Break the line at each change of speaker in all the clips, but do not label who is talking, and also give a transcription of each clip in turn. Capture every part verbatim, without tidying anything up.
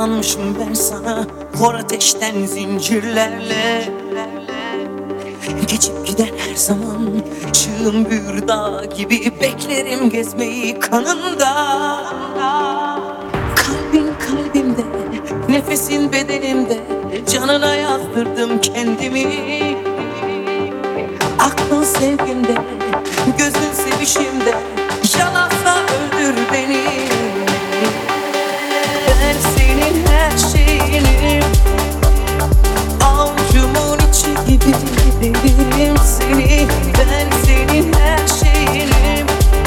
Bağlanmışım ben sana hor ateşten zincirlerle. Geçip giden her zaman çığım bir dağ gibi beklerim gezmeyi kanında. Kalbin kalbimde, nefesin bedenimde, canına yazdırdım kendimi. Aklın sevgimde, gözün sevişimde, yalansa öldür beni. Ben senin her şeyinim, avucumun içi gibi bilirim seni. Ben senin her şeyinim,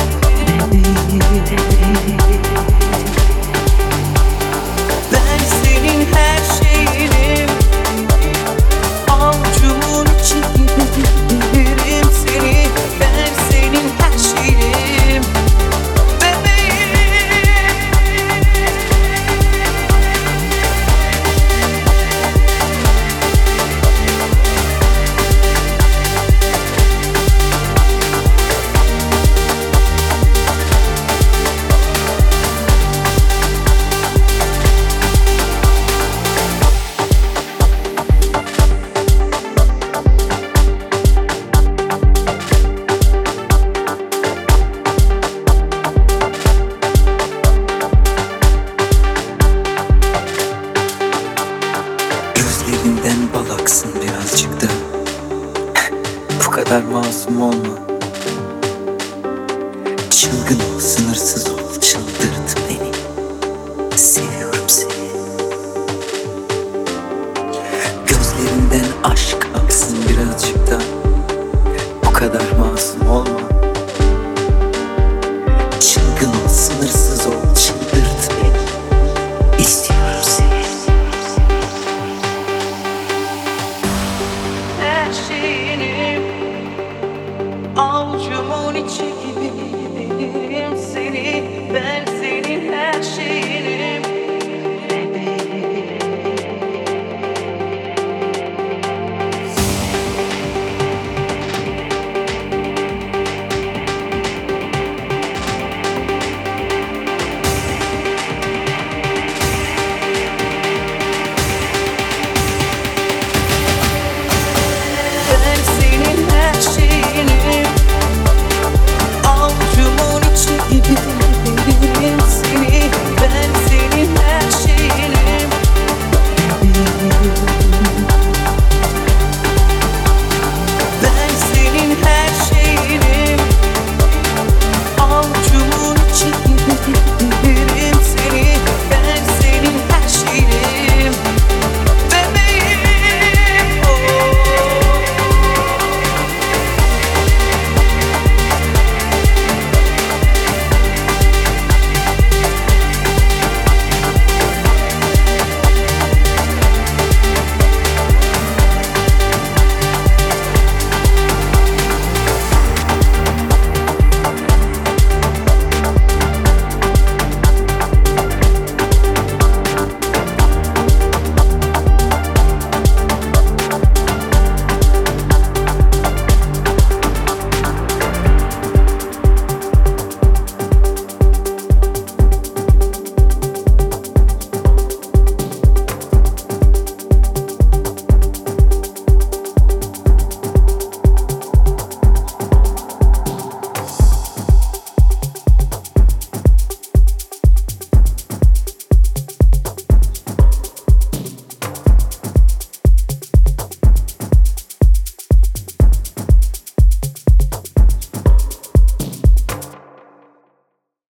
ben senin her şeyinim, avucumun içi gibi bilirim seni. Ben senin her şeyinim, bebeğim. Gözlerinden bal aksın birazcık da. Bu kadar masum olma. Çılgın ol, sınırsız ol, çıldırt beni. Seviyorum seni. Gözlerinden aşk aksın birazcık da. Bu kadar masum olma. Çılgın ol, sınırsız